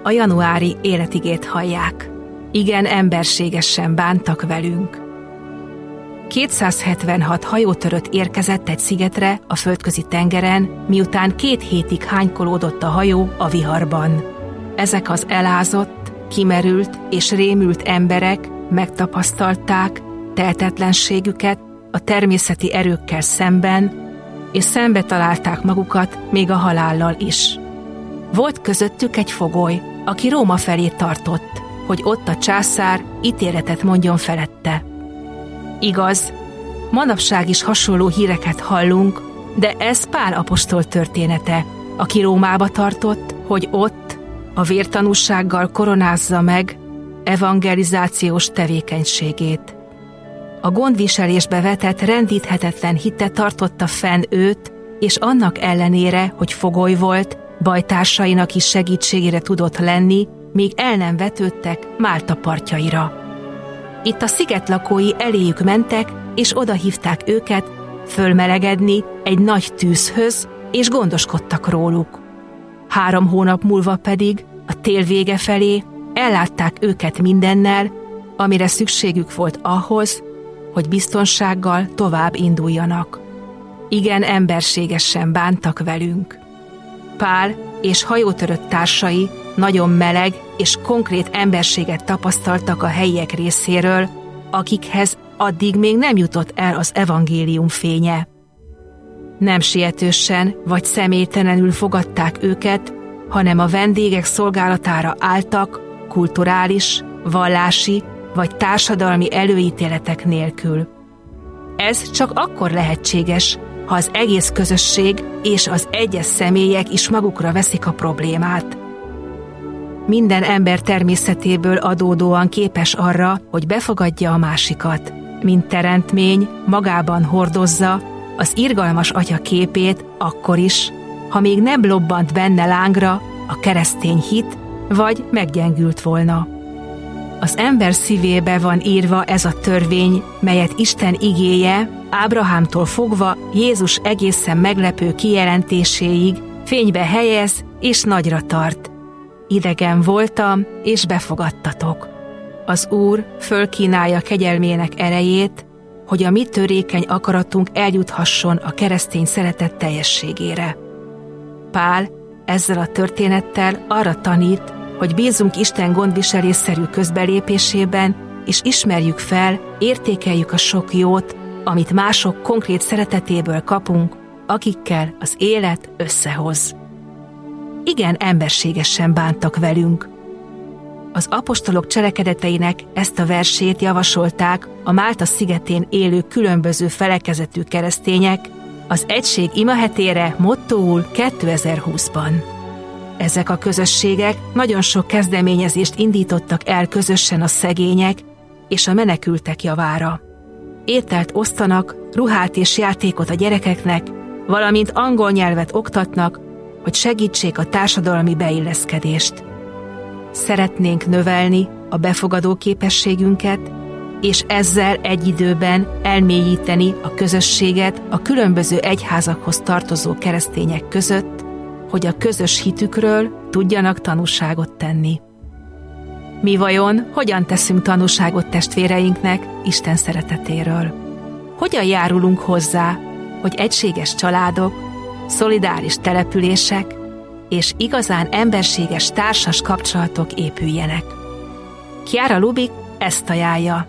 a januári életigét hallják. Igen, emberségesen bántak velünk. 276 hajótörött érkezett egy szigetre a Földközi tengeren, miután 2 hétig hánykolódott a hajó a viharban. Ezek az elázott, kimerült és rémült emberek megtapasztalták tehetetlenségüket a természeti erőkkel szemben, és szembe találták magukat még a halállal is. Volt közöttük egy fogoly, aki Róma felé tartott, hogy ott a császár ítéletet mondjon felette. Igaz, manapság is hasonló híreket hallunk, de ez Pál apostol története, aki Rómába tartott, hogy ott a vértanúsággal koronázza meg evangelizációs tevékenységét. A gondviselésbe vetett rendíthetetlen hite tartotta fenn őt, és annak ellenére, hogy fogoly volt, bajtársainak is segítségére tudott lenni, míg el nem vetődtek Málta partjaira. Itt a sziget lakói eléjük mentek, és odahívták őket fölmelegedni egy nagy tűzhöz, és gondoskodtak róluk. 3 hónap múlva pedig, a tél vége felé ellátták őket mindennel, amire szükségük volt ahhoz, hogy biztonsággal tovább induljanak. Igen, emberségesen bántak velünk. Pál és hajótörött társai nagyon meleg és konkrét emberséget tapasztaltak a helyiek részéről, akikhez addig még nem jutott el az evangélium fénye. Nem sietősen vagy személytelenül fogadták őket, hanem a vendégek szolgálatára álltak, kulturális, vallási vagy társadalmi előítéletek nélkül. Ez csak akkor lehetséges, ha az egész közösség és az egyes személyek is magukra veszik a problémát. Minden ember természetéből adódóan képes arra, hogy befogadja a másikat, mint teremtmény magában hordozza az irgalmas Atya képét akkor is, ha még nem lobbant benne lángra a keresztény hit, vagy meggyengült volna. Az ember szívébe van írva ez a törvény, melyet Isten igéje Ábrahámtól fogva Jézus egészen meglepő kijelentéséig fénybe helyez és nagyra tart. Idegen voltam, és befogadtatok. Az Úr fölkínálja kegyelmének erejét, hogy a mi törékeny akaratunk eljuthasson a keresztény szeretet teljességére. Pál ezzel a történettel arra tanít, hogy bízunk Isten gondviselésszerű közbelépésében, és ismerjük fel, értékeljük a sok jót, amit mások konkrét szeretetéből kapunk, akikkel az élet összehoz. Igen, emberségesen bántak velünk. Az apostolok cselekedeteinek ezt a versét javasolták a Málta szigetén élő különböző felekezetű keresztények az Egység imahetére mottóul 2020-ban. Ezek a közösségek nagyon sok kezdeményezést indítottak el közösen a szegények és a menekültek javára. Ételt osztanak, ruhát és játékot a gyerekeknek, valamint angol nyelvet oktatnak, hogy segítsék a társadalmi beilleszkedést. Szeretnénk növelni a befogadó képességünket, és ezzel egy időben elmélyíteni a közösséget a különböző egyházakhoz tartozó keresztények között, hogy a közös hitükről tudjanak tanúságot tenni. Mi vajon hogyan teszünk tanúságot testvéreinknek Isten szeretetéről? Hogyan járulunk hozzá, hogy egységes családok, szolidáris települések és igazán emberséges társas kapcsolatok épüljenek? Chiara Lubich ezt ajánlja.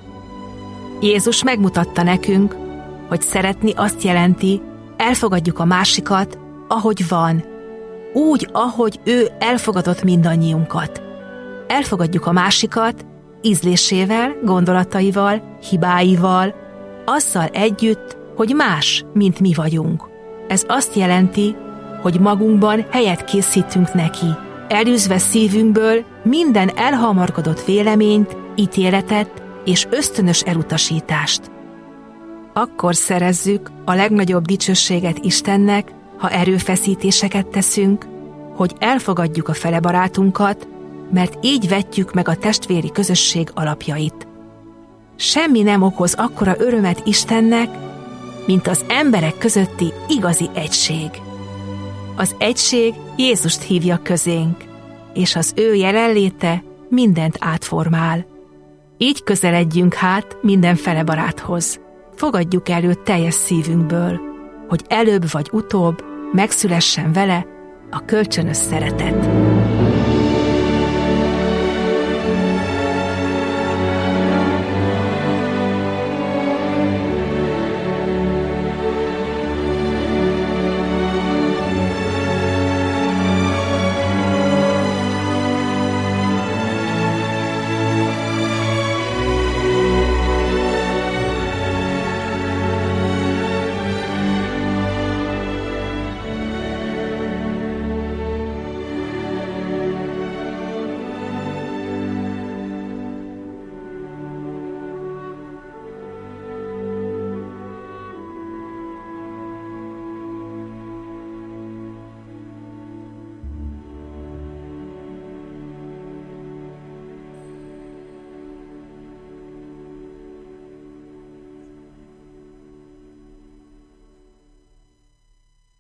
Jézus megmutatta nekünk, hogy szeretni azt jelenti, elfogadjuk a másikat, ahogy van, úgy, ahogy ő elfogadott mindannyiunkat. Elfogadjuk a másikat ízlésével, gondolataival, hibáival, azzal együtt, hogy más, mint mi vagyunk. Ez azt jelenti, hogy magunkban helyet készítünk neki, elűzve szívünkből minden elhamarkodott véleményt, ítéletet és ösztönös elutasítást. Akkor szerezzük a legnagyobb dicsőséget Istennek, ha erőfeszítéseket teszünk, hogy elfogadjuk a felebarátunkat, mert így vetjük meg a testvéri közösség alapjait. Semmi nem okoz akkora örömet Istennek, mint az emberek közötti igazi egység. Az egység Jézust hívja közénk, és az ő jelenléte mindent átformál. Így közeledjünk hát mindenfele baráthoz. Fogadjuk el őt teljes szívünkből, hogy előbb vagy utóbb megszülessen vele a kölcsönös szeretet.